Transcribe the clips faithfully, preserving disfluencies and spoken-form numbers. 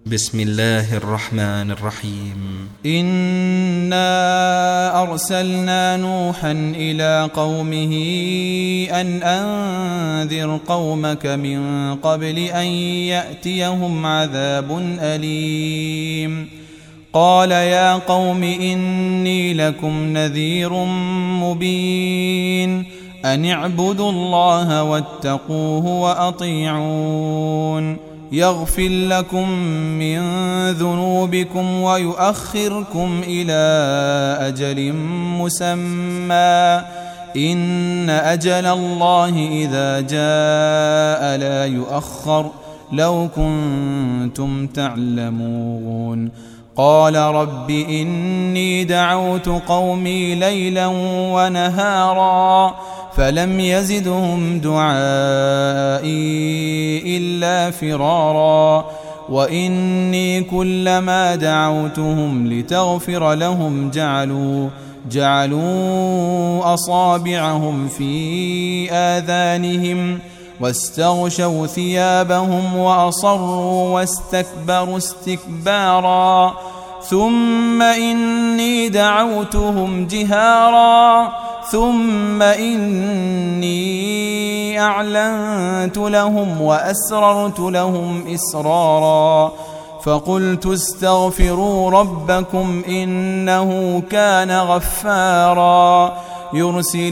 بسم الله الرحمن الرحيم. إنا أرسلنا نوحا إلى قومه أن أنذر قومك من قبل أن يأتيهم عذاب أليم. قال يا قوم إني لكم نذير مبين أن اعبدوا الله واتقوه وأطيعون يغفر لكم من ذنوبكم ويؤخركم إلى أجل مسمى إن أجل الله إذا جاء لا يؤخر لو كنتم تعلمون. قال رب إني دعوت قومي ليلا ونهارا فلم يزدهم دعائي إلا فرارا وإني كلما دعوتهم لتغفر لهم جعلوا جعلوا أصابعهم في آذانهم واستغشوا ثيابهم وأصروا واستكبروا استكبارا ثم إني دعوتهم جهارا ثم إني أعلنت لهم وأسررت لهم إسرارا فقلت استغفروا ربكم إنه كان غفارا يرسل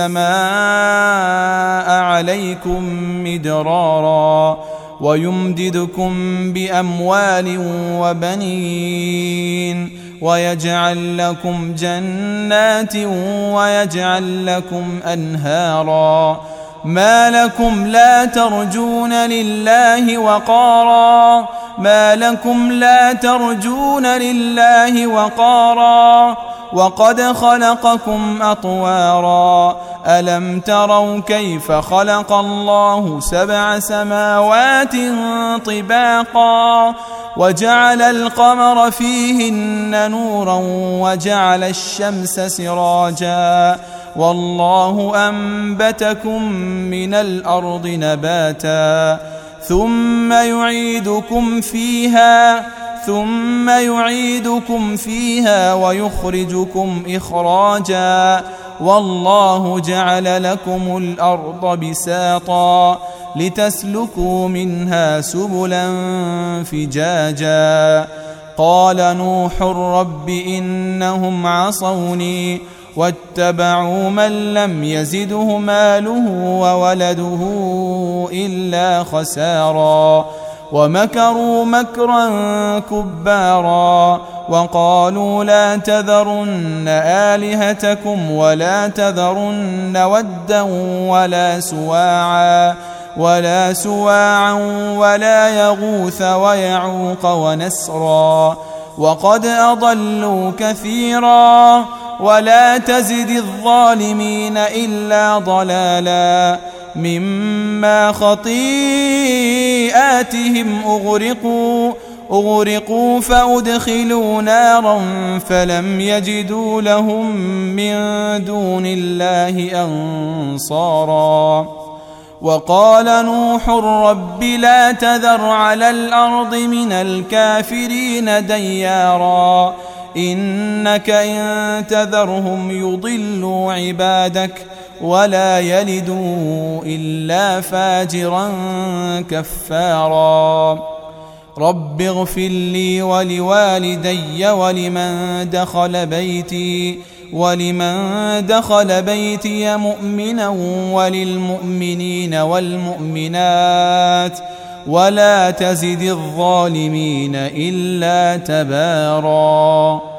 السماء عليكم مدرارا ويمددكم بأموال وبنين ويجعل لكم جنات ويجعل لكم أنهارا ما لكم لا ترجون لله وقارا ما لكم لا ترجون لله وقارا وقد خلقكم أطوارا ألم تروا كيف خلق الله سبع سماوات طباقا وجعل القمر فيهن نورا وجعل الشمس سراجا والله أنبتكم من الأرض نباتا ثم يعيدكم فيها ثم يعيدكم فيها ويخرجكم إخراجا والله جعل لكم الأرض بساطا لتسلكوا منها سبلا فجاجا. قال نوح رب إنهم عصوني واتبعوا من لم يزده ماله وولده إلا خسارا ومكروا مكرا كبارا وقالوا لا تذرن آلهتكم ولا تذرن ودا ولا سواعا ولا سواعا ولا يغوث ويعوق ونسرا وقد أضلوا كثيرا ولا تزد الظالمين إلا ضلالا مما خطيئاتهم أغرقوا أغرقوا فأدخلوا نارا فلم يجدوا لهم من دون الله أنصارا. وقال نوح رب لا تذر على الأرض من الكافرين ديارا إنك إن تذرهم يضلوا عبادك ولا يلدوا إلا فاجرا كفارا. رب اغفر لي ولوالدي ولمن دخل بيتي ولمن دخل بيتي مؤمنا وللمؤمنين والمؤمنات ولا تزد الظالمين إلا تبارا.